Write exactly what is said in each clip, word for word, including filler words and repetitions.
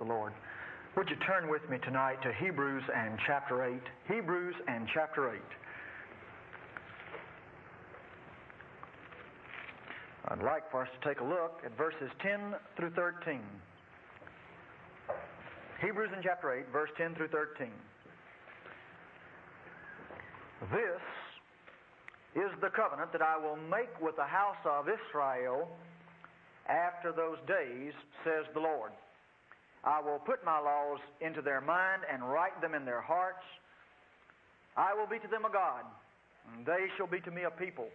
the Lord. Would you turn with me tonight to Hebrews and chapter eight? Hebrews and chapter eight. I'd like for us to take a look at verses ten through thirteen. Hebrews in chapter eight, verse ten through thirteen. This is the covenant that I will make with the house of Israel after those days, says the Lord. I will put my laws into their mind and write them in their hearts. I will be to them a God, and they shall be to me a people.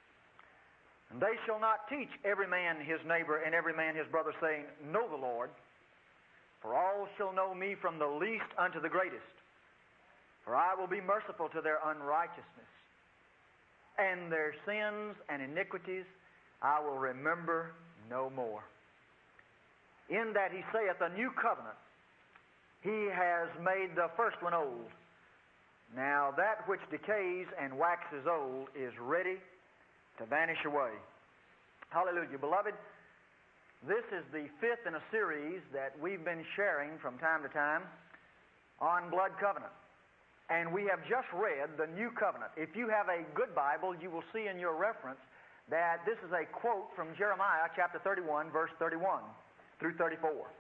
And they shall not teach every man his neighbor and every man his brother, saying, Know the Lord. For all shall know me from the least unto the greatest. For I will be merciful to their unrighteousness. And their sins and iniquities I will remember no more. In that he saith, a new covenant, he has made the first one old. Now that which decays and waxes old is ready to vanish away. Hallelujah. Beloved, this is the fifth in a series that we've been sharing from time to time on blood covenant. And we have just read the new covenant. If you have a good Bible, you will see in your reference that this is a quote from Jeremiah chapter thirty-one, verse thirty-one through thirty-four.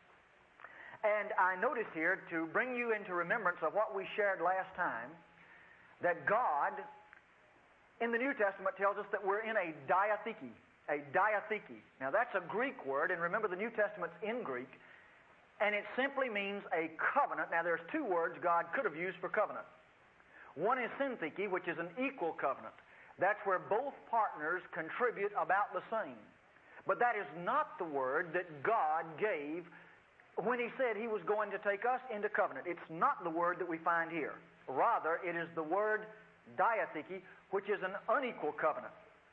And I notice here, to bring you into remembrance of what we shared last time, that God in the New Testament tells us that we're in a diatheke. A diatheke. Now that's a Greek word, and remember the New Testament's in Greek, and it simply means a covenant. Now there's two words God could have used for covenant. One is syntheke, which is an equal covenant. That's where both partners contribute about the same. But that is not the word that God gave when He said He was going to take us into covenant. It's not the word that we find here. Rather, it is the word diatheke, which is an unequal covenant.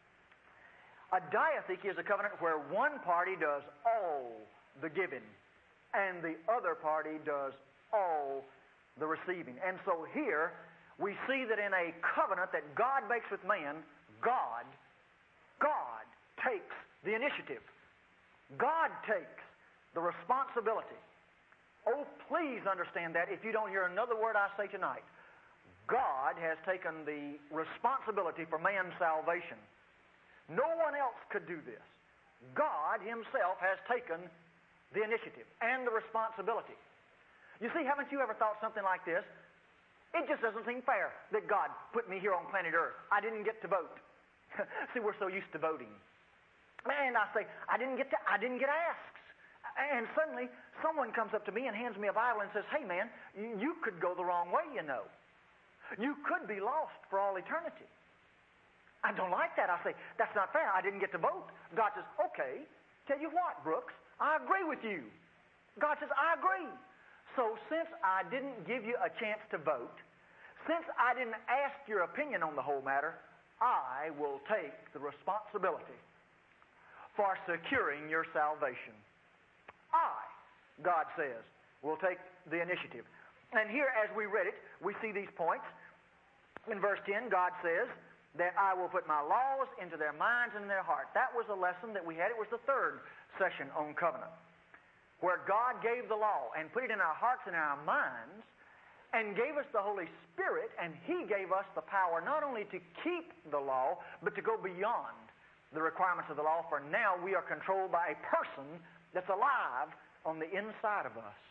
A diatheke is a covenant where one party does all the giving and the other party does all the receiving. And so here we see that in a covenant that God makes with man, God, God takes the initiative. God takes the responsibility. Oh, please understand that if you don't hear another word I say tonight. God has taken the responsibility for man's salvation. No one else could do this. God Himself has taken the initiative and the responsibility. You see, haven't you ever thought something like this? It just doesn't seem fair that God put me here on planet Earth. I didn't get to vote. See, we're so used to voting. And I say, I didn't get to, I didn't get asked. And suddenly, someone comes up to me and hands me a Bible and says, Hey man, you could go the wrong way, you know. You could be lost for all eternity. I don't like that. I say, that's not fair. I didn't get to vote. God says, okay, tell you what, Brooks, I agree with you. God says, I agree. So since I didn't give you a chance to vote, since I didn't ask your opinion on the whole matter, I will take the responsibility for securing your salvation. I, God says, will take the initiative. And here, as we read it, we see these points. In verse ten, God says that I will put my laws into their minds and in their heart. That was a lesson that we had. It was the third session on covenant, where God gave the law and put it in our hearts and our minds and gave us the Holy Spirit, and He gave us the power not only to keep the law, but to go beyond the requirements of the law, for now we are controlled by a person that's alive on the inside of us.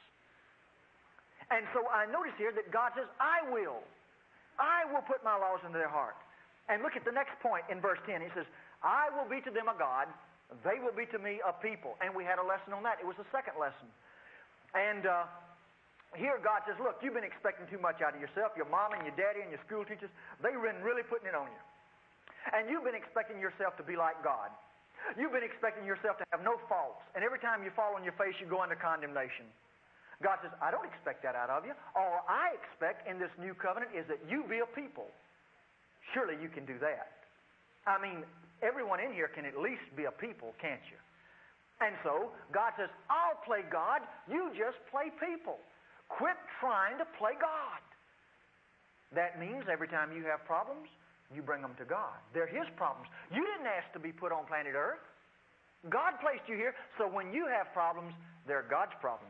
And so I notice here that God says, I will. I will put my laws into their heart. And look at the next point in verse ten. He says, I will be to them a God, they will be to me a people. And we had a lesson on that. It was the second lesson. And uh, here God says, look, you've been expecting too much out of yourself. Your mom and your daddy and your school teachers, they've been really putting it on you. And you've been expecting yourself to be like God. You've been expecting yourself to have no faults. And every time you fall on your face, you go into condemnation. God says, I don't expect that out of you. All I expect in this new covenant is that you be a people. Surely you can do that. I mean, everyone in here can at least be a people, can't you? And so, God says, I'll play God, you just play people. Quit trying to play God. That means every time you have problems, you bring them to God. They're His problems. You didn't ask to be put on planet Earth. God placed you here, so when you have problems, they're God's problems.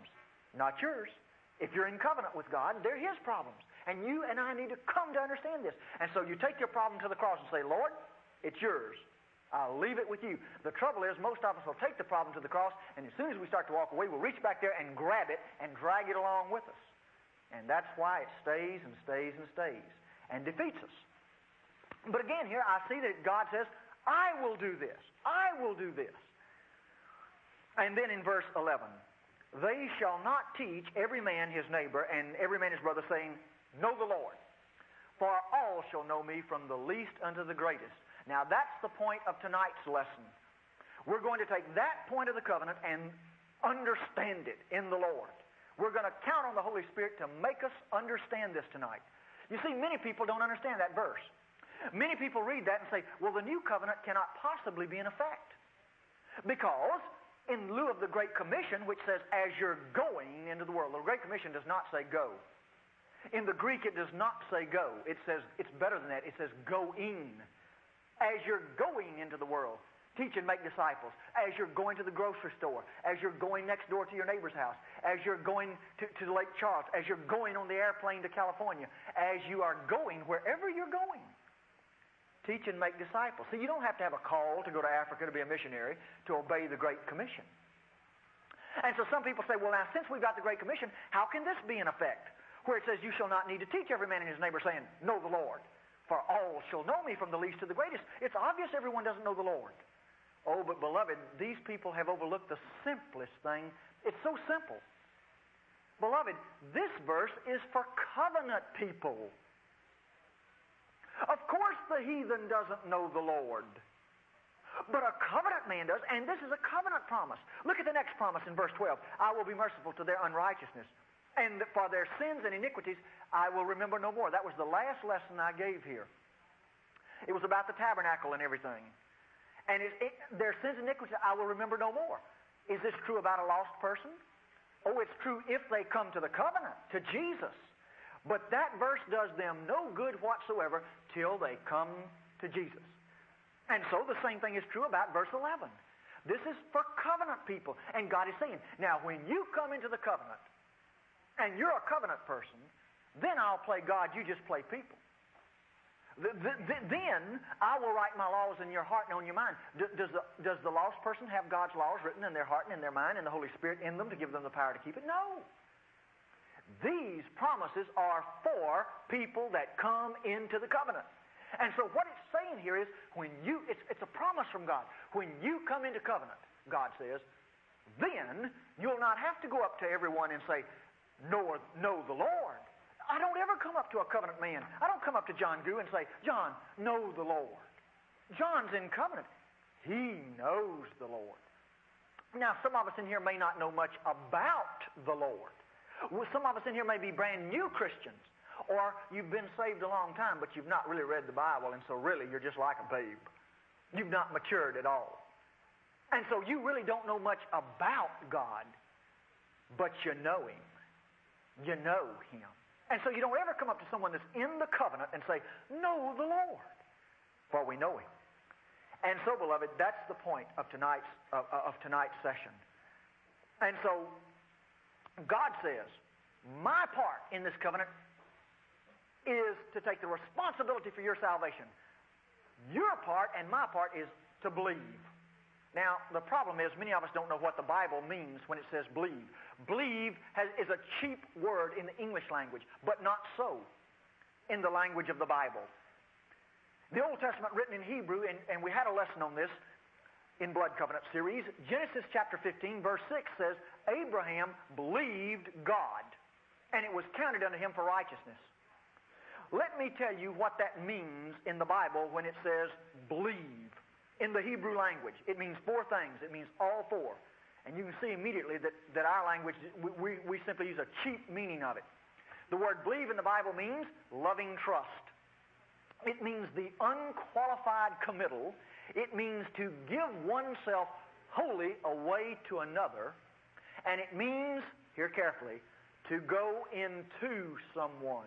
not yours. If you're in covenant with God, they're His problems. And you and I need to come to understand this. And so you take your problem to the cross and say, Lord, it's yours. I'll leave it with you. The trouble is, most of us will take the problem to the cross, and as soon as we start to walk away, we'll reach back there and grab it and drag it along with us. And that's why it stays and stays and stays and defeats us. But again, here I see that God says, I will do this. I will do this. And then in verse eleven, they shall not teach every man his neighbor and every man his brother, saying, Know the Lord, for all shall know me from the least unto the greatest. Now that's the point of tonight's lesson. We're going to take that point of the covenant and understand it in the Lord. We're going to count on the Holy Spirit to make us understand this tonight. You see, many people don't understand that verse. Many people read that and say, well, the new covenant cannot possibly be in effect. Because in lieu of the Great Commission, which says, as you're going into the world, the Great Commission does not say go. In the Greek, it does not say go. It says, it's better than that. It says going. As you're going into the world, teach and make disciples. As you're going to the grocery store. As you're going next door to your neighbor's house. As you're going to, to Lake Charles. As you're going on the airplane to California. As you are going wherever you're going. Teach and make disciples. See, you don't have to have a call to go to Africa to be a missionary to obey the Great Commission. And so some people say, well, now, since we've got the Great Commission, how can this be in effect? Where it says, you shall not need to teach every man and his neighbor, saying, Know the Lord, for all shall know me from the least to the greatest. It's obvious everyone doesn't know the Lord. Oh, but beloved, these people have overlooked the simplest thing. It's so simple. Beloved, this verse is for covenant people. Of course the heathen doesn't know the Lord. But a covenant man does, and this is a covenant promise. Look at the next promise in verse twelve. I will be merciful to their unrighteousness, and for their sins and iniquities I will remember no more. That was the last lesson I gave here. It was about the tabernacle and everything. And it, it, their sins and iniquities I will remember no more. Is this true about a lost person? Oh, it's true if they come to the covenant, to Jesus. But that verse does them no good whatsoever till they come to Jesus. And so the same thing is true about verse eleven. This is for covenant people. And God is saying, now when you come into the covenant, and you're a covenant person, then I'll play God, you just play people. The, the, the, then I will write my laws in your heart and on your mind. D- does, the, does the lost person have God's laws written in their heart and in their mind and the Holy Spirit in them to give them the power to keep it? No. These promises are for people that come into the covenant. And so what it's saying here is, when you, it's, it's a promise from God. When you come into covenant, God says, then you'll not have to go up to everyone and say, know, know the Lord. I don't ever come up to a covenant man. I don't come up to John Goo and say, John, know the Lord. John's in covenant. He knows the Lord. Now, some of us in here may not know much about the Lord. Some of us in here may be brand new Christians, or you've been saved a long time, but you've not really read the Bible, and so really you're just like a babe. You've not matured at all. And so you really don't know much about God, but you know Him. You know Him. And so you don't ever come up to someone that's in the covenant and say, know the Lord, for we know Him. And so, beloved, that's the point of tonight's, uh, of tonight's session. And so God says, my part in this covenant is to take the responsibility for your salvation. Your part and my part is to believe. Now, the problem is many of us don't know what the Bible means when it says believe. Believe has, is a cheap word in the English language, but not so in the language of the Bible. The Old Testament written in Hebrew, and, and we had a lesson on this in Blood Covenant series, Genesis chapter fifteen, verse six says, Abraham believed God, and it was counted unto him for righteousness. Let me tell you what that means in the Bible when it says believe. In the Hebrew language, it means four things. It means all four. And you can see immediately that, that our language, we, we, we simply use a cheap meaning of it. The word believe in the Bible means loving trust. It means the unqualified committal. It means to give oneself wholly away to another. And it means, hear carefully, to go into someone.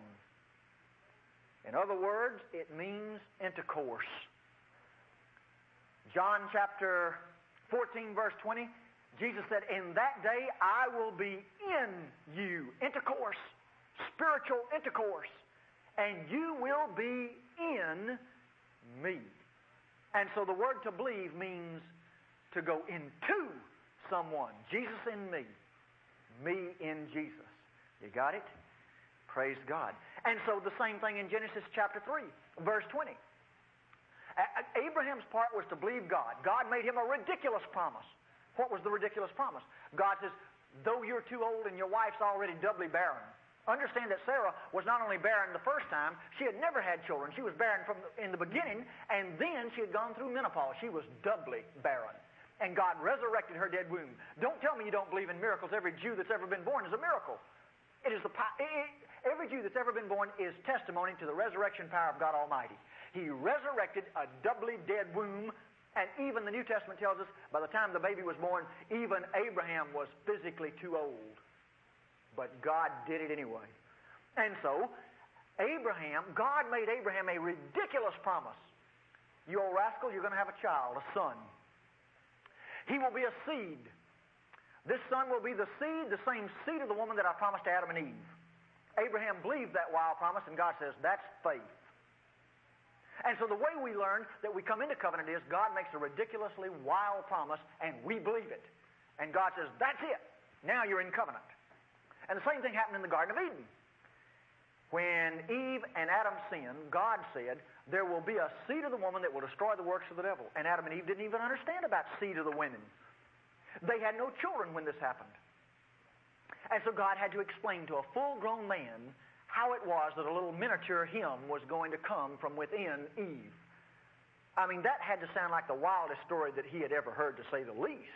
In other words, it means intercourse. John chapter fourteen, verse twenty, Jesus said, in that day I will be in you. Intercourse. Spiritual intercourse. And you will be in me. And so the word to believe means to go into someone. Jesus in me. Me in Jesus. You got it? Praise God. And so the same thing in Genesis chapter three, verse twenty. Abraham's part was to believe God. God made him a ridiculous promise. What was the ridiculous promise? God says, though you're too old and your wife's already doubly barren. Understand that Sarah was not only barren the first time, she had never had children. She was barren from the, in the beginning, and then she had gone through menopause. She was doubly barren. And God resurrected her dead womb. Don't tell me you don't believe in miracles. Every Jew that's ever been born is a miracle. It is the it, every Jew that's ever been born is testimony to the resurrection power of God Almighty. He resurrected a doubly dead womb, and even the New Testament tells us by the time the baby was born, even Abraham was physically too old. But God did it anyway. And so, Abraham, God made Abraham a ridiculous promise. You old rascal, you're going to have a child, a son. He will be a seed. This son will be the seed, the same seed of the woman that I promised to Adam and Eve. Abraham believed that wild promise, and God says, that's faith. And so the way we learn that we come into covenant is God makes a ridiculously wild promise, and we believe it. And God says, that's it. Now you're in covenant. And the same thing happened in the Garden of Eden. When Eve and Adam sinned, God said, there will be a seed of the woman that will destroy the works of the devil. And Adam and Eve didn't even understand about seed of the women. They had no children when this happened. And so God had to explain to a full-grown man how it was that a little miniature him was going to come from within Eve. I mean, that had to sound like the wildest story that he had ever heard, to say the least.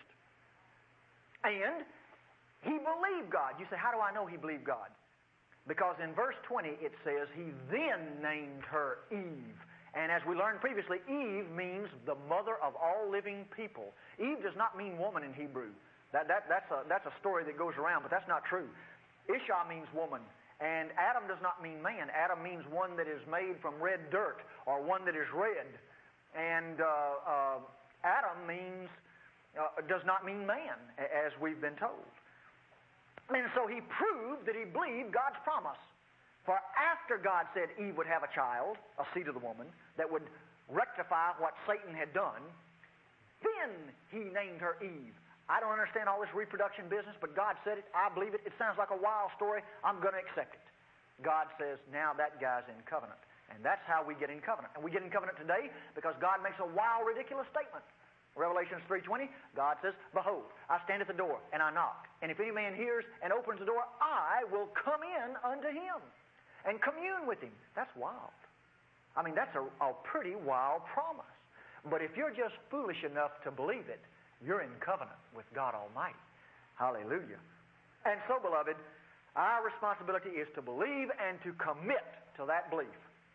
And he believed God. You say, how do I know he believed God? Because in verse twenty it says, he then named her Eve. And as we learned previously, Eve means the mother of all living people. Eve does not mean woman in Hebrew. That, that, that's, a, that's a story that goes around, but that's not true. Isha means woman. And Adam does not mean man. Adam means one that is made from red dirt, or one that is red. And uh, uh, Adam means uh, does not mean man, as we've been told. And so he proved that he believed God's promise. For after God said Eve would have a child, a seed of the woman, that would rectify what Satan had done, then he named her Eve. I don't understand all this reproduction business, but God said it. I believe it. It sounds like a wild story. I'm going to accept it. God says, now that guy's in covenant. And that's how we get in covenant. And we get in covenant today because God makes a wild, ridiculous statement. Revelation three twenty, God says, behold, I stand at the door and I knock. And if any man hears and opens the door, I will come in unto him and commune with him. That's wild. I mean, that's a, a pretty wild promise. But if you're just foolish enough to believe it, you're in covenant with God Almighty. Hallelujah. And so, beloved, our responsibility is to believe and to commit to that belief.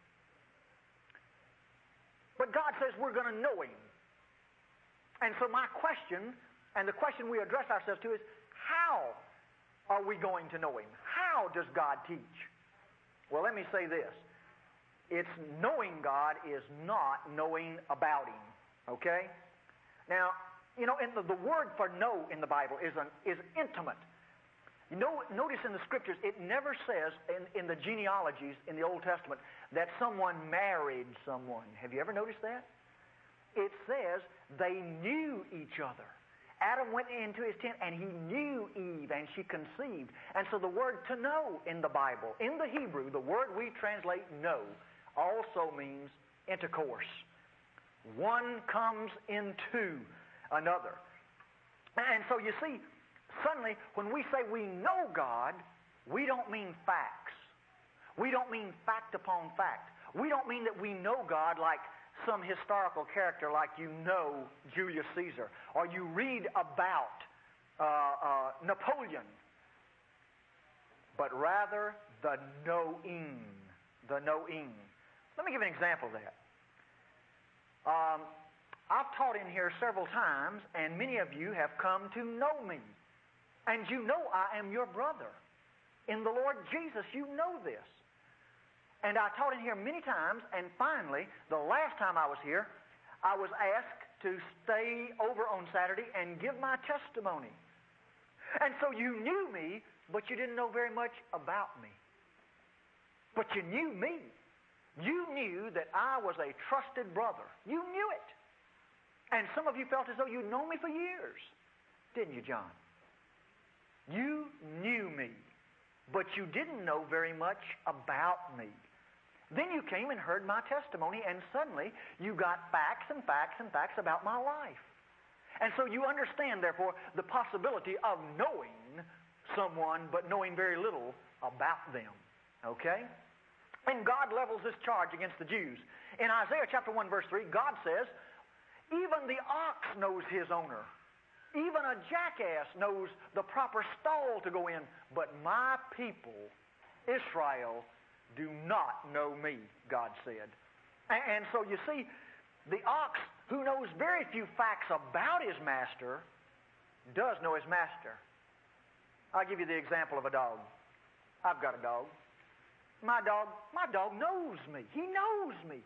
But God says we're going to know him. And so my question, and the question we address ourselves to is, how are we going to know him? How does God teach? Well, let me say this. It's knowing God is not knowing about him. Okay? Now, you know, in the, the word for know in the Bible is an, is intimate. You know, notice in the Scriptures, it never says in, in the genealogies in the Old Testament that someone married someone. Have you ever noticed that? It says they knew each other. Adam went into his tent and he knew Eve and she conceived. And so the word to know in the Bible, in the Hebrew, the word we translate know, also means intercourse. One comes into another. And so you see, suddenly when we say we know God, we don't mean facts. We don't mean fact upon fact. We don't mean that we know God like some historical character, like you know Julius Caesar, or you read about uh, uh, Napoleon, but rather the knowing, the knowing. Let me give an example of that. Um, I've taught in here several times, and many of you have come to know me. And you know I am your brother. In the Lord Jesus, you know this. And I taught in here many times, and finally, the last time I was here, I was asked to stay over on Saturday and give my testimony. And so you knew me, but you didn't know very much about me. But you knew me. You knew that I was a trusted brother. You knew it. And some of you felt as though you'd known me for years. Didn't you, John? You knew me, but you didn't know very much about me. Then you came and heard my testimony, and suddenly you got facts and facts and facts about my life. And so you understand, therefore, the possibility of knowing someone, but knowing very little about them. Okay? And God levels this charge against the Jews. In Isaiah chapter one, verse three, God says, even the ox knows his owner. Even a jackass knows the proper stall to go in. But my people, Israel, do not know me, God said. And so you see, the ox who knows very few facts about his master does know his master. I'll give you the example of a dog. I've got a dog. My dog, my dog knows me. He knows me.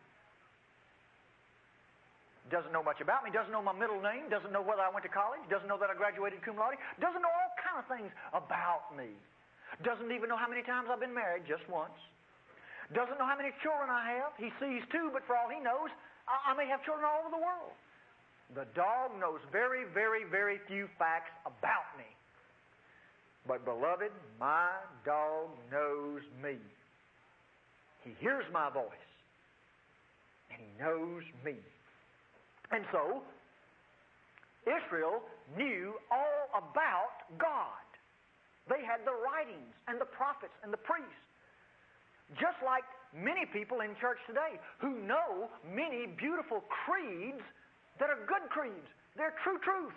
Doesn't know much about me, doesn't know my middle name, doesn't know whether I went to college, doesn't know that I graduated cum laude, doesn't know all kinds of things about me. Doesn't even know how many times I've been married, just once. Doesn't know how many children I have. He sees two, but for all he knows, I, I may have children all over the world. The dog knows very, very, very few facts about me. But beloved, my dog knows me. He hears my voice, and he knows me. And so, Israel knew all about God. They had the writings and the prophets and the priests. Just like many people in church today who know many beautiful creeds that are good creeds. They're true truths.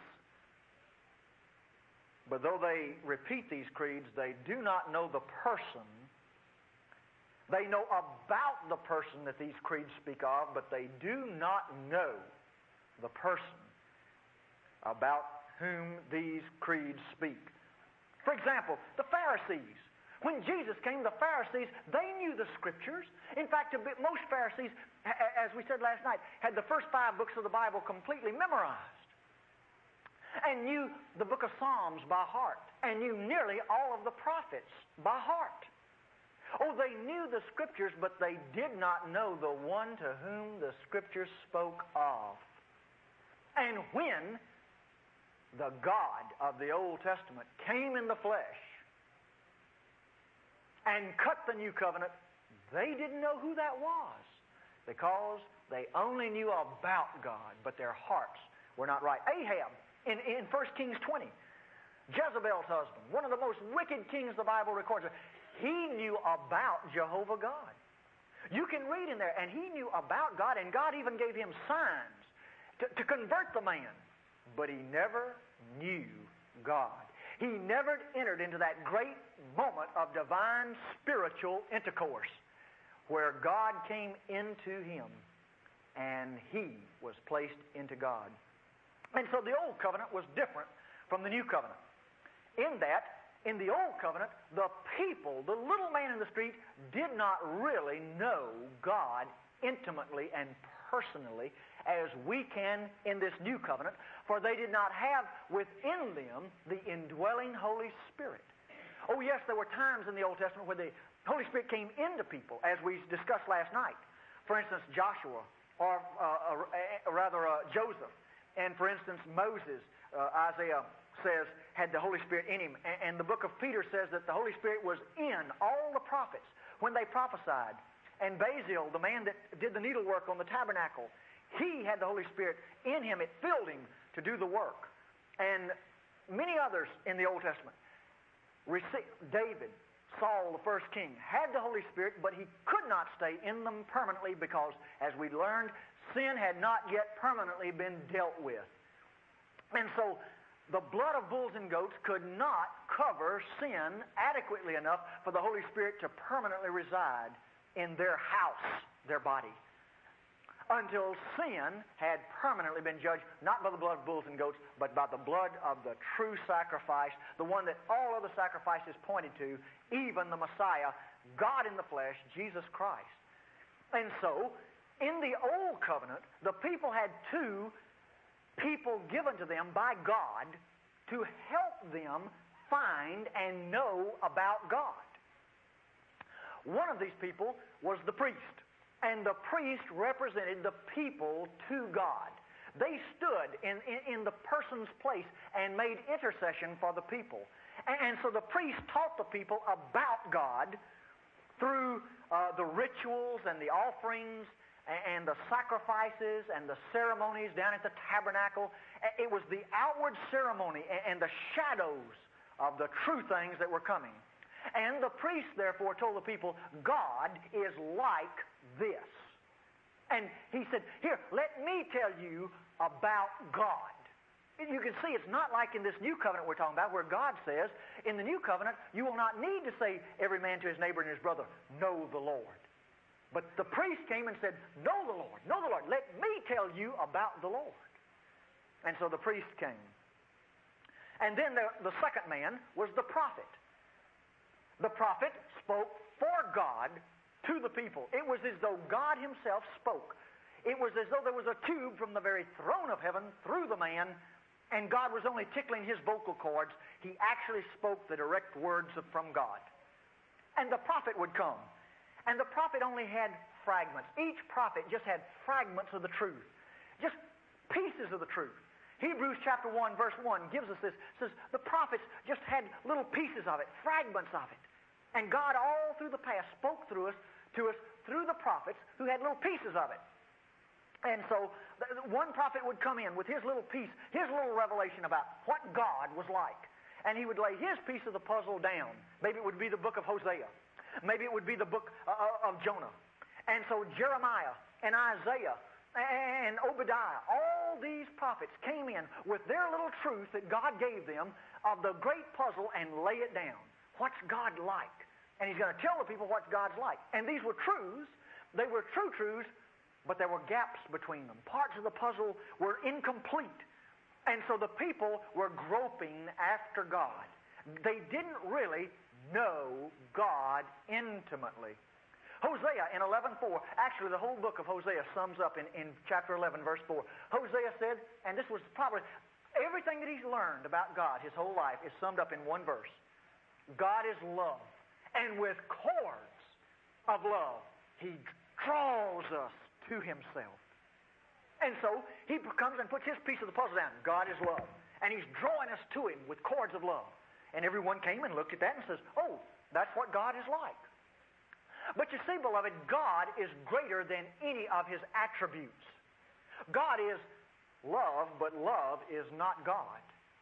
But though they repeat these creeds, they do not know the person. They know about the person that these creeds speak of, but they do not know the person about whom these creeds speak. For example, the Pharisees. When Jesus came, the Pharisees, they knew the Scriptures. In fact, most Pharisees, as we said last night, had the first five books of the Bible completely memorized and knew the book of Psalms by heart and knew nearly all of the prophets by heart. Oh, they knew the Scriptures, but they did not know the one to whom the Scriptures spoke of. And when the God of the Old Testament came in the flesh and cut the new covenant, they didn't know who that was because they only knew about God, but their hearts were not right. Ahab, in, in First Kings twenty, Jezebel's husband, one of the most wicked kings the Bible records, he knew about Jehovah God. You can read in there, and he knew about God, and God even gave him signs To, to convert the man. But he never knew God. He never entered into that great moment of divine spiritual intercourse where God came into him and he was placed into God. And so the old covenant was different from the new covenant. In that, in the old covenant, the people, the little man in the street, did not really know God intimately and personally as we can in this new covenant, for they did not have within them the indwelling Holy Spirit. Oh yes, there were times in the Old Testament where the Holy Spirit came into people, as we discussed last night. For instance, Joshua, or uh, uh, rather uh, Joseph, and for instance, Moses, uh, Isaiah says, had the Holy Spirit in him. And, and the book of Peter says that the Holy Spirit was in all the prophets when they prophesied. And Basil, the man that did the needlework on the tabernacle, he had the Holy Spirit in him. It filled him to do the work. And many others in the Old Testament. David, Saul, the first king, had the Holy Spirit, but he could not stay in them permanently because, as we learned, sin had not yet permanently been dealt with. And so the blood of bulls and goats could not cover sin adequately enough for the Holy Spirit to permanently reside in their house, their body, until sin had permanently been judged, not by the blood of bulls and goats, but by the blood of the true sacrifice, the one that all other sacrifices pointed to, even the Messiah, God in the flesh, Jesus Christ. And so, in the Old Covenant, the people had two people given to them by God to help them find and know about God. One of these people was the priest, and the priest represented the people to God. They stood in, in, in the person's place and made intercession for the people. And, and so the priest taught the people about God through uh, the rituals and the offerings and the sacrifices and the ceremonies down at the tabernacle. It was the outward ceremony and the shadows of the true things that were coming. And the priest, therefore, told the people, God is like this. And he said, here, let me tell you about God. You can see it's not like in this new covenant we're talking about where God says, in the new covenant, you will not need to say every man to his neighbor and his brother, know the Lord. But the priest came and said, know the Lord, know the Lord. Let me tell you about the Lord. And so the priest came. And then the, the second man was the prophet. The prophet spoke for God to the people. It was as though God himself spoke. It was as though there was a tube from the very throne of heaven through the man, and God was only tickling his vocal cords. He actually spoke the direct words from God. And the prophet would come. And the prophet only had fragments. Each prophet just had fragments of the truth. Just pieces of the truth. Hebrews chapter one, verse one gives us this. It says the prophets just had little pieces of it, fragments of it. And God all through the past spoke through us, to us through the prophets who had little pieces of it. And so one prophet would come in with his little piece, his little revelation about what God was like. And he would lay his piece of the puzzle down. Maybe it would be the book of Hosea. Maybe it would be the book uh, of Jonah. And so Jeremiah and Isaiah and Obadiah, all these prophets came in with their little truth that God gave them of the great puzzle and lay it down. What's God like? And he's going to tell the people what God's like. And these were truths. They were true truths, but there were gaps between them. Parts of the puzzle were incomplete. And so the people were groping after God. They didn't really know God intimately. Hosea in eleven four, actually the whole book of Hosea sums up in, in chapter eleven, verse four. Hosea said, and this was probably everything that he's learned about God his whole life is summed up in one verse. God is love, and with cords of love, he draws us to himself. And so he comes and puts his piece of the puzzle down. God is love, and he's drawing us to him with cords of love. And everyone came and looked at that and says, oh, that's what God is like. But you see, beloved, God is greater than any of his attributes. God is love, but love is not God.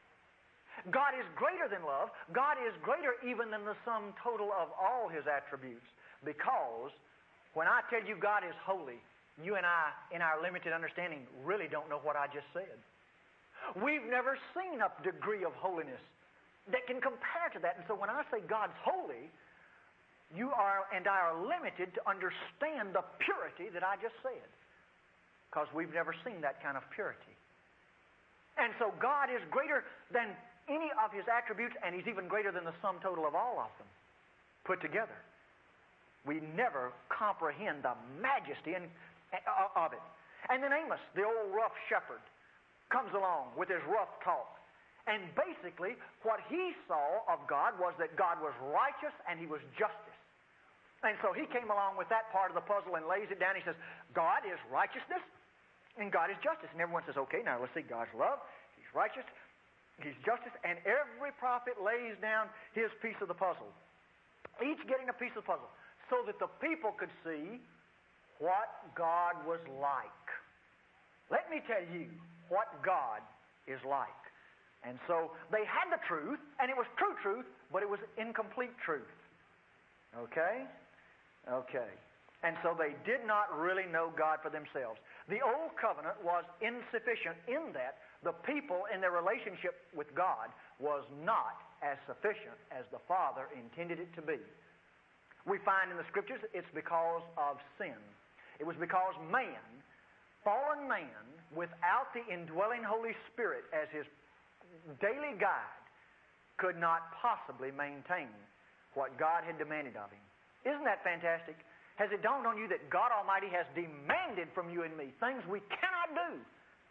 God is greater than love. God is greater even than the sum total of all his attributes. Because when I tell you God is holy, you and I, in our limited understanding, really don't know what I just said. We've never seen a degree of holiness that can compare to that. And so when I say God's holy, you are and I are limited to understand the purity that I just said, because we've never seen that kind of purity. And so God is greater than any of his attributes, and he's even greater than the sum total of all of them put together. We never comprehend the majesty and, uh, of it. And then Amos, the old rough shepherd, comes along with his rough talk. And basically, what he saw of God was that God was righteous and he was justice. And so he came along with that part of the puzzle and lays it down. He says, God is righteousness and God is justice. And everyone says, okay, now let's see, God's love, he's righteous, he's justice. And every prophet lays down his piece of the puzzle, each getting a piece of the puzzle, so that the people could see what God was like. Let me tell you what God is like. And so they had the truth, and it was true truth, but it was incomplete truth. Okay? Okay. And so they did not really know God for themselves. The old covenant was insufficient in that the people in their relationship with God was not as sufficient as the Father intended it to be. We find in the Scriptures it's because of sin. It was because man, fallen man, without the indwelling Holy Spirit as his daily guide, could not possibly maintain what God had demanded of him. Isn't that fantastic? Has it dawned on you that God Almighty has demanded from you and me things we cannot do?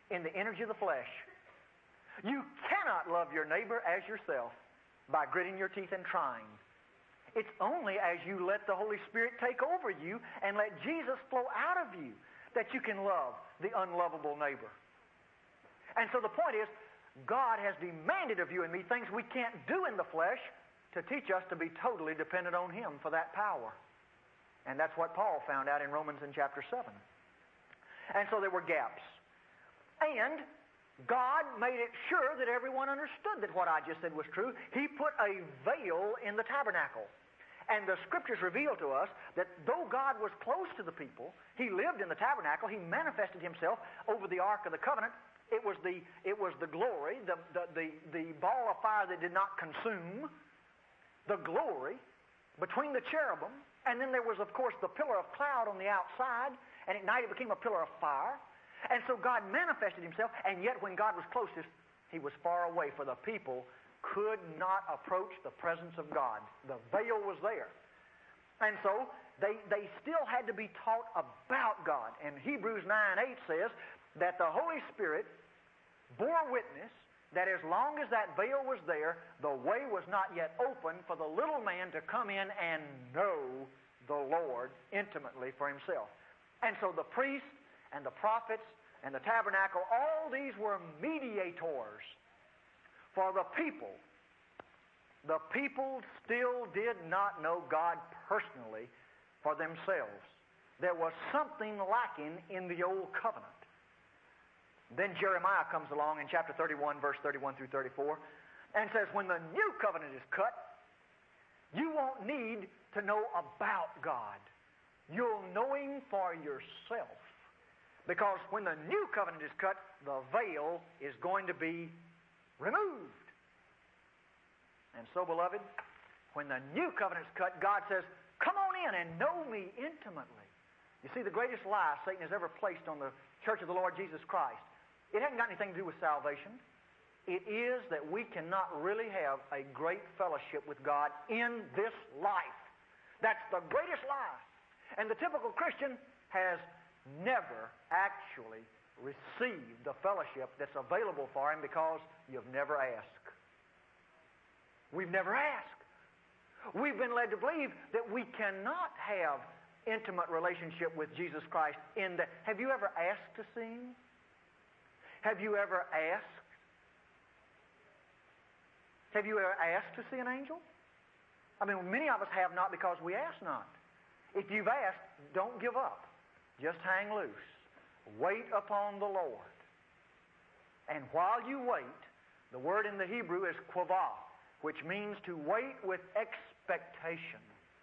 in the energy of the flesh. You cannot love your neighbor as yourself by gritting your teeth and trying. It's only as you let the Holy Spirit take over you and let Jesus flow out of you that you can love the unlovable neighbor. And so the point is, God has demanded of you and me things we can't do in the flesh to teach us to be totally dependent on Him for that power. And that's what Paul found out in Romans in chapter seven. And so there were gaps. And God made it sure that everyone understood that what I just said was true. He put a veil in the tabernacle. And the Scriptures reveal to us that though God was close to the people, He lived in the tabernacle, He manifested Himself over the Ark of the Covenant. It was the, it was the glory, the, the, the, the ball of fire that did not consume, the glory between the cherubim, and then there was, of course, the pillar of cloud on the outside, and at night it became a pillar of fire. And so God manifested Himself, and yet when God was closest, He was far away, for the people could not approach the presence of God. The veil was there. And so they, they still had to be taught about God. And Hebrews nine eight says that the Holy Spirit bore witness that as long as that veil was there, the way was not yet open for the little man to come in and know the Lord intimately for himself. And so the priests and the prophets and the tabernacle, all these were mediators for the people. The people still did not know God personally for themselves. There was something lacking in the old covenant. Then Jeremiah comes along in chapter thirty-one, verse thirty-one through thirty-four, and says, when the new covenant is cut, you won't need to know about God. You'll know Him for yourself. Because when the new covenant is cut, the veil is going to be removed. And so, beloved, when the new covenant is cut, God says, come on in and know me intimately. You see, the greatest lie Satan has ever placed on the church of the Lord Jesus Christ, it hasn't got anything to do with salvation. It is that we cannot really have a great fellowship with God in this life. That's the greatest lie. And the typical Christian has never actually received the fellowship that's available for him because you've never asked. We've never asked. We've been led to believe that we cannot have intimate relationship with Jesus Christ in that. Have you ever asked to see Him? Have you ever asked? Have you ever asked to see an angel? I mean, many of us have not because we ask not. If you've asked, don't give up. Just hang loose. Wait upon the Lord. And while you wait, the word in the Hebrew is quavah, which means to wait with expectation.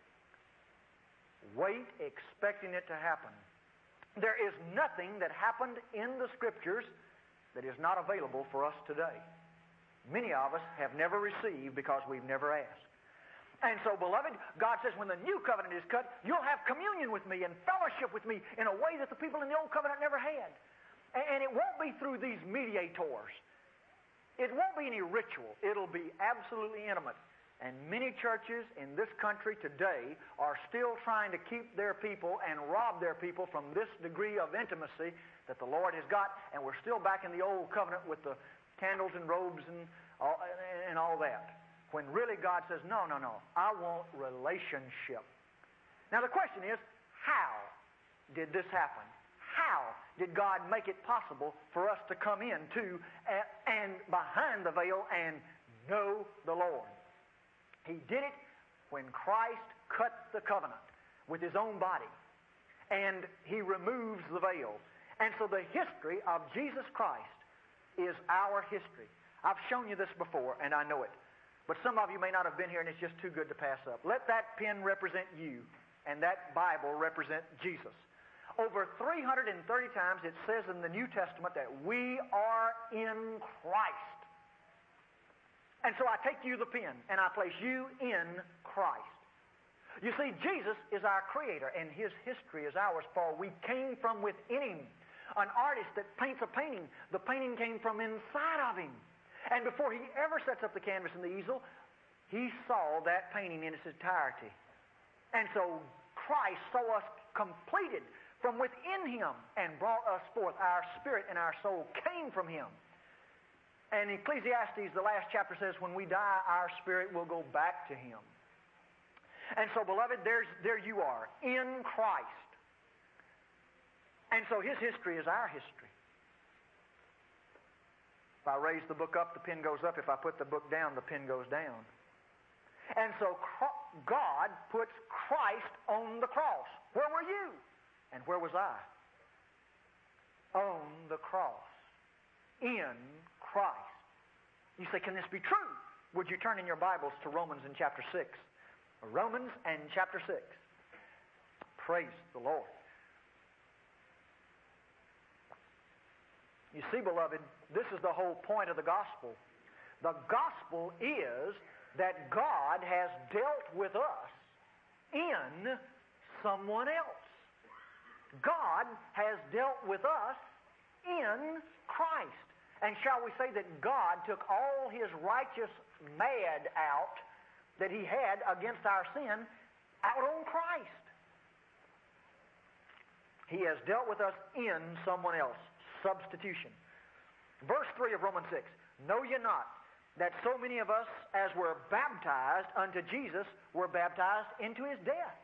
Wait expecting it to happen. There is nothing that happened in the Scriptures that is not available for us today. Many of us have never received because we've never asked. And so, beloved, God says when the new covenant is cut, you'll have communion with me and fellowship with me in a way that the people in the old covenant never had. And it won't be through these mediators. It won't be any ritual. It'll be absolutely intimate. And many churches in this country today are still trying to keep their people and rob their people from this degree of intimacy that the Lord has got, and we're still back in the old covenant with the candles and robes and all, and all that. When really God says, no, no, no, I want relationship. Now the question is, how did this happen? How did God make it possible for us to come into and, and behind the veil and know the Lord? He did it when Christ cut the covenant with His own body, and He removes the veil. And so the history of Jesus Christ is our history. I've shown you this before, and I know it. But some of you may not have been here, and it's just too good to pass up. Let that pen represent you, and that Bible represent Jesus. Over three hundred thirty times it says in the New Testament that we are in Christ. And so I take you the pen, and I place you in Christ. You see, Jesus is our Creator, and His history is ours, for we came from within Him. An artist that paints a painting, the painting came from inside of him. And before he ever sets up the canvas and the easel, he saw that painting in its entirety. And so Christ saw us completed from within Him and brought us forth. Our spirit and our soul came from Him. And Ecclesiastes, the last chapter, says, when we die, our spirit will go back to Him. And so, beloved, there's, there you are, in Christ. And so His history is our history. If I raise the book up, the pen goes up. If I put the book down, the pen goes down. And so God puts Christ on the cross. Where were you? And where was I? On the cross. In Christ. You say, can this be true? Would you turn in your Bibles to Romans in chapter six? Romans and chapter six. Praise the Lord. You see, beloved, this is the whole point of the gospel. The gospel is that God has dealt with us in someone else. God has dealt with us in Christ. And shall we say that God took all His righteous mad out that He had against our sin out on Christ. He has dealt with us in someone else. Substitution. Verse three of Romans six. Know ye not that so many of us as were baptized unto Jesus were baptized into His death?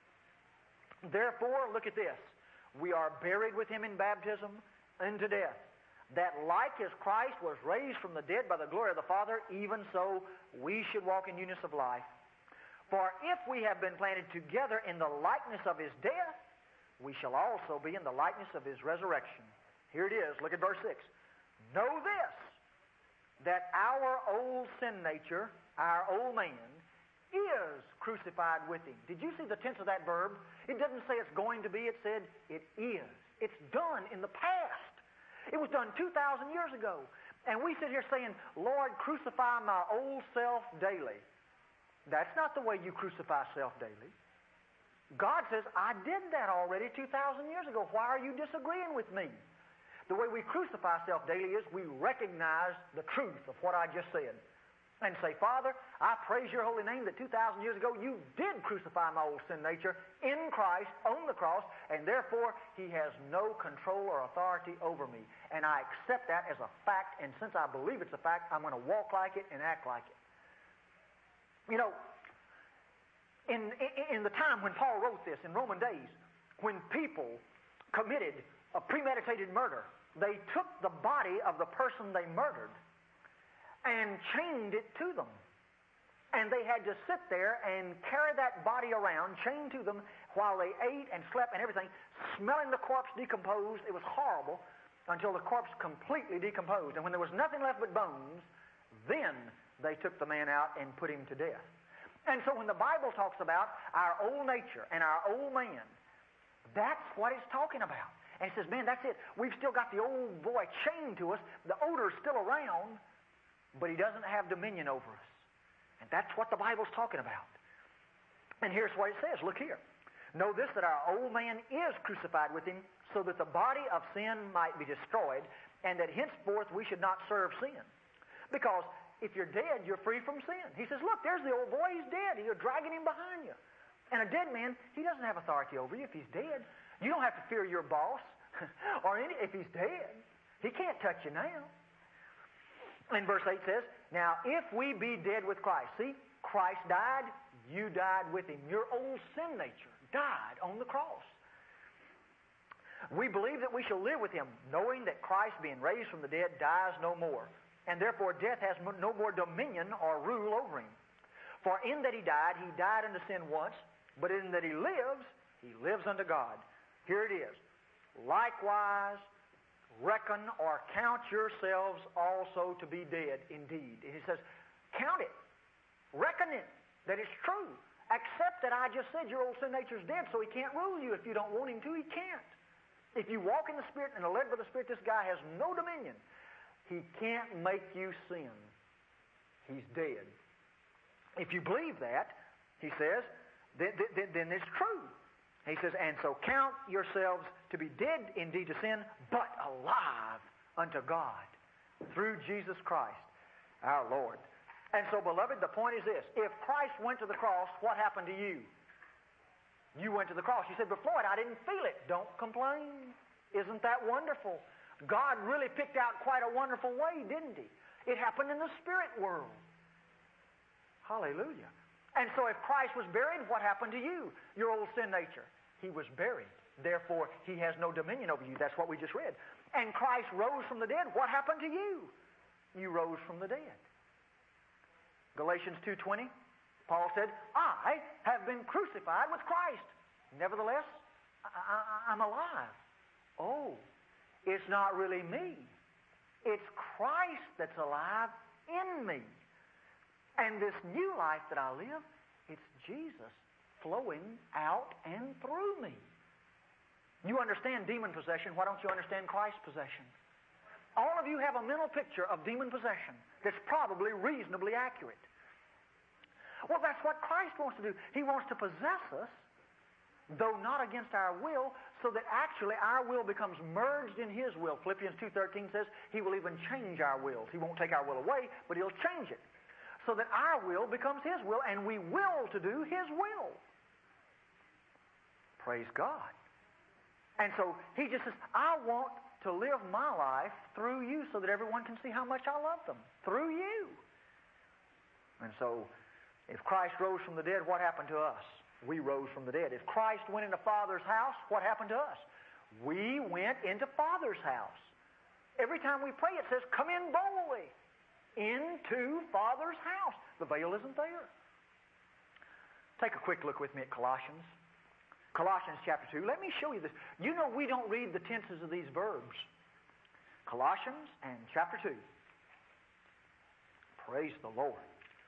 Therefore, look at this. We are buried with Him in baptism unto death, that like as Christ was raised from the dead by the glory of the Father, even so we should walk in newness of life. For if we have been planted together in the likeness of His death, we shall also be in the likeness of His resurrection. Here it is. Look at verse six. Know this, that our old sin nature, our old man, is crucified with Him. Did you see the tense of that verb? It doesn't say it's going to be. It said it is. It's done in the past. It was done two thousand years ago. And we sit here saying, Lord, crucify my old self daily. That's not the way you crucify self daily. God says, I did that already two thousand years ago. Why are you disagreeing with me? The way we crucify self daily is we recognize the truth of what I just said. And say, Father, I praise your holy name that two thousand years ago you did crucify my old sin nature in Christ on the cross, and therefore He has no control or authority over me. And I accept that as a fact, and since I believe it's a fact, I'm going to walk like it and act like it. You know, in, in, in the time when Paul wrote this, in Roman days, when people committed a premeditated murder, they took the body of the person they murdered and chained it to them. And they had to sit there and carry that body around, chained to them, while they ate and slept and everything, smelling the corpse decomposed. It was horrible until the corpse completely decomposed. And when there was nothing left but bones, then they took the man out and put him to death. And so when the Bible talks about our old nature and our old man, that's what it's talking about. And it says, man, that's it. We've still got the old boy chained to us. The odor's still around, but he doesn't have dominion over us. And that's what the Bible's talking about. And here's what it says. Look here. Know this, that our old man is crucified with Him, so that the body of sin might be destroyed, and that henceforth we should not serve sin. Because if you're dead, you're free from sin. He says, look, there's the old boy. He's dead. You're dragging him behind you. And a dead man, he doesn't have authority over you if he's dead. You don't have to fear your boss or any, if he's dead. He can't touch you now. And verse eight says, now if we be dead with Christ, see, Christ died, you died with Him. Your old sin nature died on the cross. We believe that we shall live with Him, knowing that Christ, being raised from the dead, dies no more. And therefore death has no more dominion or rule over Him. For in that He died, He died unto sin once, but in that He lives, He lives unto God. Here it is. Likewise, reckon or count yourselves also to be dead indeed. And he says, count it. Reckon it, that it's true. Accept that I just said your old sin nature's dead, so He can't rule you if you don't want Him to. He can't. If you walk in the Spirit and are led by the Spirit, this guy has no dominion. He can't make you sin. He's dead. If you believe that, he says, then, then, then it's true. He says, and so count yourselves to be dead indeed to sin, but alive unto God through Jesus Christ our Lord. And so, beloved, the point is this. If Christ went to the cross, what happened to you? You went to the cross. You said, but Floyd, I didn't feel it. Don't complain. Isn't that wonderful? God really picked out quite a wonderful way, didn't He? It happened in the spirit world. Hallelujah. And so if Christ was buried, what happened to you? Your old sin nature. He was buried. Therefore, He has no dominion over you. That's what we just read. And Christ rose from the dead. What happened to you? You rose from the dead. Galatians two twenty, Paul said, I have been crucified with Christ. Nevertheless, I, I, I'm alive. Oh, it's not really me. It's Christ that's alive in me. And this new life that I live, it's Jesus flowing out and through me. You understand demon possession. Why don't you understand Christ's possession? All of you have a mental picture of demon possession that's probably reasonably accurate. Well, that's what Christ wants to do. He wants to possess us, though not against our will, so that actually our will becomes merged in His will. Philippians two thirteen says He will even change our wills. He won't take our will away, but He'll change it, so that our will becomes His will, and we will to do His will. Praise God. And so He just says, I want to live my life through you so that everyone can see how much I love them. Through you. And so, if Christ rose from the dead, what happened to us? We rose from the dead. If Christ went into Father's house, what happened to us? We went into Father's house. Every time we pray, it says, come in boldly into Father's house. The veil isn't there. Take a quick look with me at Colossians. Colossians chapter two. Let me show you this. You know we don't read the tenses of these verbs. Colossians and chapter two. Praise the Lord.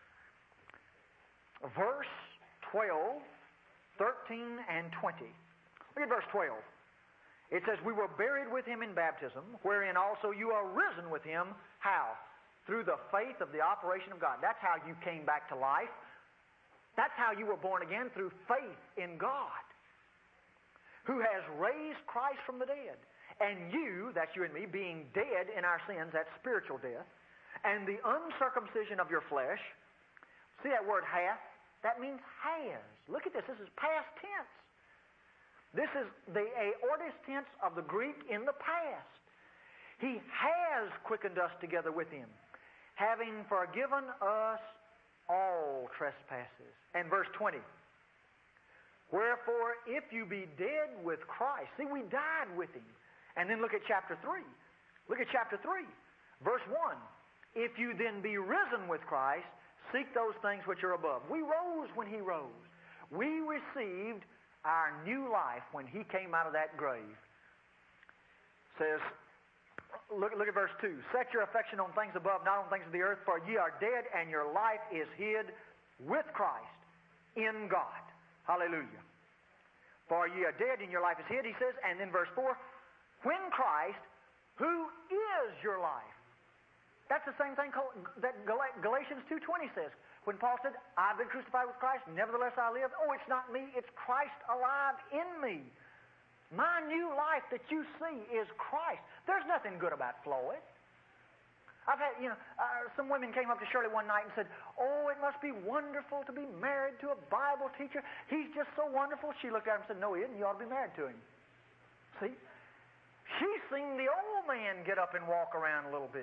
Verse twelve, thirteen, and twenty. Look at verse twelve. It says, we were buried with Him in baptism, wherein also you are risen with Him. How? Through the faith of the operation of God. That's how you came back to life. That's how you were born again, through faith in God, who has raised Christ from the dead. And you, that's you and me, being dead in our sins, that's spiritual death, and the uncircumcision of your flesh. See that word hath? That means has. Look at this. This is past tense. This is the aorist tense of the Greek in the past. He has quickened us together with Him, having forgiven us all trespasses. And verse twenty. Wherefore, if you be dead with Christ. See, we died with Him. And then look at chapter three. Look at chapter three. Verse one. If you then be risen with Christ, seek those things which are above. We rose when He rose. We received our new life when He came out of that grave. Says, look, look at verse two. Set your affection on things above, not on things of the earth, for ye are dead, and your life is hid with Christ in God. Hallelujah. For ye are dead, and your life is hid, He says. And then verse four, when Christ, who is your life. That's the same thing that Galatians two twenty says. When Paul said, I've been crucified with Christ, nevertheless I live. Oh, it's not me, it's Christ alive in me. My new life that you see is Christ. There's nothing good about Floyd. I've had, you know, uh, some women came up to Shirley one night and said, oh, it must be wonderful to be married to a Bible teacher. He's just so wonderful. She looked at him and said, no, he isn't. You ought to be married to him. See? She's seen the old man get up and walk around a little bit.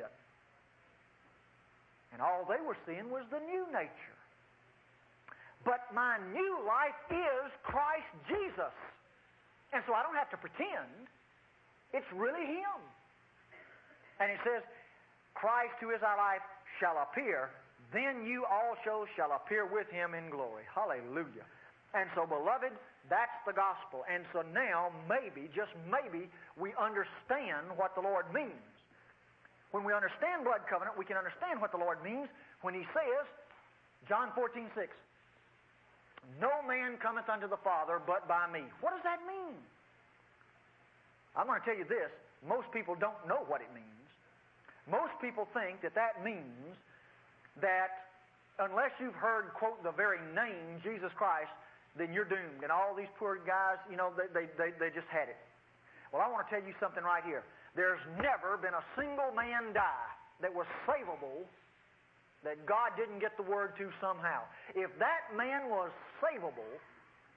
And all they were seeing was the new nature. But my new life is Christ Jesus. And so I don't have to pretend. It's really Him. And it says, Christ, who is our life, shall appear. Then you also shall appear with Him in glory. Hallelujah. And so, beloved, that's the gospel. And so now, maybe, just maybe, we understand what the Lord means. When we understand blood covenant, we can understand what the Lord means when He says, John fourteen six, no man cometh unto the Father but by me. What does that mean? I'm going to tell you this. Most people don't know what it means. Most people think that that means that unless you've heard, quote, the very name, Jesus Christ, then you're doomed. And all these poor guys, you know, they, they, they, they just had it. Well, I want to tell you something right here. There's never been a single man die that was savable that God didn't get the word to somehow. If that man was savable,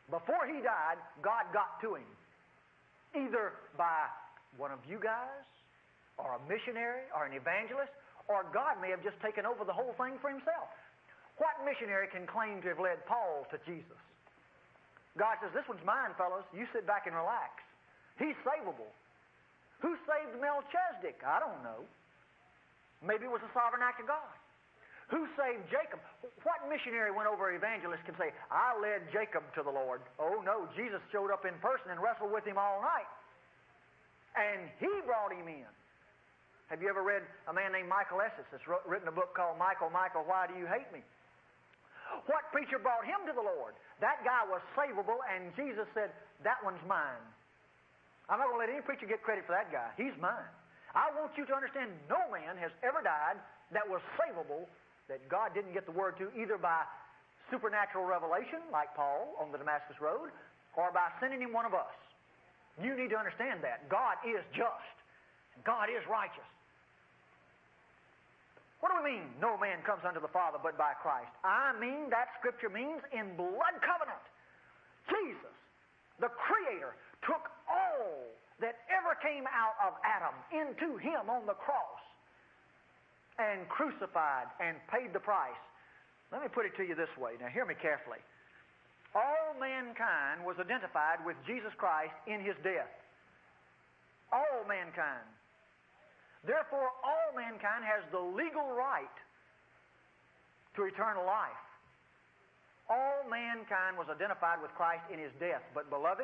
Before he died, God got to him. Either by one of you guys, or a missionary, or an evangelist, or God may have just taken over the whole thing for himself. What missionary can claim to have led Paul to Jesus? God says, this one's mine, fellas. You sit back and relax. He's savable. Who saved Melchizedek? I don't know. Maybe it was a sovereign act of God. Who saved Jacob? What missionary went over evangelist can say, I led Jacob to the Lord? Oh no, Jesus showed up in person and wrestled with him all night. And he brought him in. Have you ever read a man named Michael Esses that's written a book called Michael, Michael, Why Do You Hate Me? What preacher brought him to the Lord? That guy was savable, and Jesus said, that one's mine. I'm not going to let any preacher get credit for that guy. He's mine. I want you to understand no man has ever died that was savable that God didn't get the word to, either by supernatural revelation, like Paul on the Damascus Road, or by sending him one of us. You need to understand that. God is just. And God is righteous. What do we mean, no man comes unto the Father but by Christ? I mean, that Scripture means in blood covenant. Jesus, the Creator, took all that ever came out of Adam into Him on the cross and crucified and paid the price. Let me put it to you this way. Now, hear me carefully. All mankind was identified with Jesus Christ in His death. All mankind. Therefore, all mankind has the legal right to eternal life. All mankind was identified with Christ in His death. But, beloved,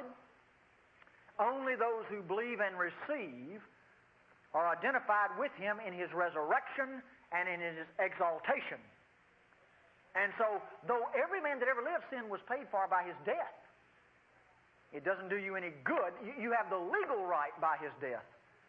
only those who believe and receive are identified with Him in His resurrection and in His exaltation. And so, though every man that ever lived, sin was paid for by His death. It doesn't do you any good. You, you have the legal right by His death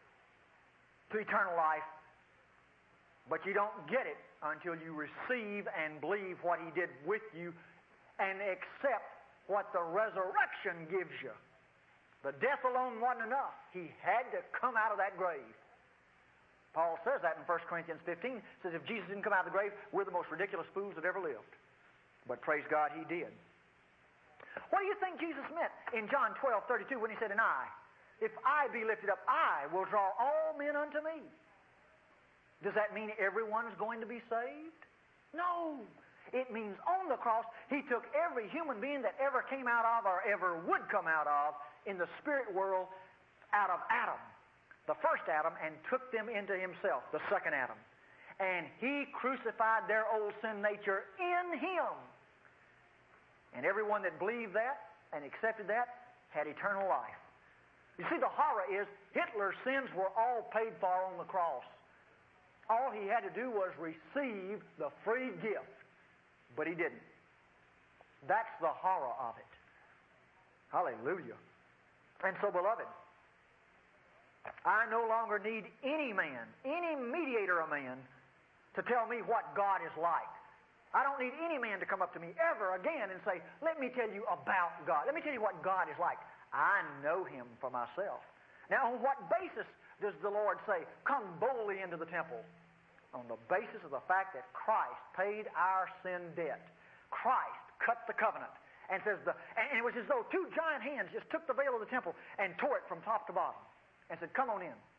to eternal life, but you don't get it until you receive and believe what He did with you and accept what the resurrection gives you. The death alone wasn't enough. He had to come out of that grave. Paul says that in First Corinthians fifteen. Says if Jesus didn't come out of the grave, we're the most ridiculous fools that ever lived. But praise God, He did. What do you think Jesus meant in John twelve thirty-two when He said, and I, if I be lifted up, I will draw all men unto me? Does that mean everyone's going to be saved? No. It means on the cross, He took every human being that ever came out of or ever would come out of in the spirit world out of Adam, the first Adam, and took them into Himself, the second Adam. And He crucified their old sin nature in Him. And everyone that believed that and accepted that had eternal life. You see, the horror is Hitler's sins were all paid for on the cross. All he had to do was receive the free gift, but he didn't. That's the horror of it. Hallelujah. And so, beloved, I no longer need any man, any mediator of man, to tell me what God is like. I don't need any man to come up to me ever again and say, let me tell you about God. Let me tell you what God is like. I know Him for myself. Now, on what basis does the Lord say, come boldly into the temple? On the basis of the fact that Christ paid our sin debt. Christ cut the covenant. And says the and it was as though two giant hands just took the veil of the temple and tore it from top to bottom. And said, come on in.